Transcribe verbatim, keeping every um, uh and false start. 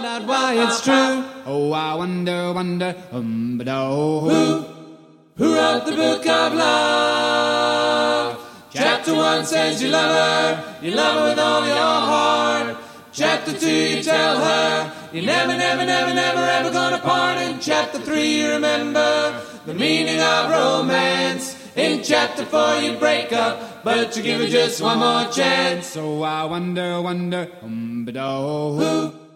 out why it's true. Oh, I wonder, wonder, um, but oh, who, who wrote the book of love? Chapter one says you love her, you love her with all your heart. Chapter two, you tell her you're never, never, never, never, ever gonna part. In chapter three, you remember the meaning of romance. In chapter four, you break up, but you give her just one more chance. So I wonder, wonder, um, but oh, who?